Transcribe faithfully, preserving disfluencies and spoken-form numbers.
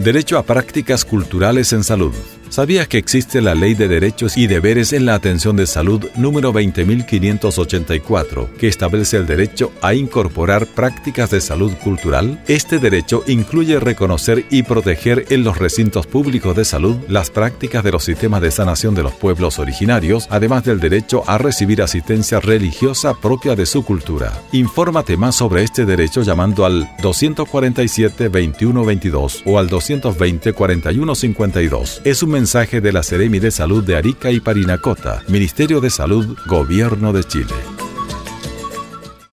Derecho a prácticas culturales en salud. ¿Sabías que existe la Ley de Derechos y Deberes en la Atención de Salud número veinte mil quinientos ochenta y cuatro, que establece el derecho a incorporar prácticas de salud cultural? Este derecho incluye reconocer y proteger en los recintos públicos de salud las prácticas de los sistemas de sanación de los pueblos originarios, además del derecho a recibir asistencia religiosa propia de su cultura. Infórmate más sobre este derecho llamando al doscientos cuarenta y siete, veintiuno veintidós o al doscientos veinte, cuarenta y uno cincuenta y dos. Es un mensaje de la Seremi de Salud de Arica y Parinacota, Ministerio de Salud, Gobierno de Chile.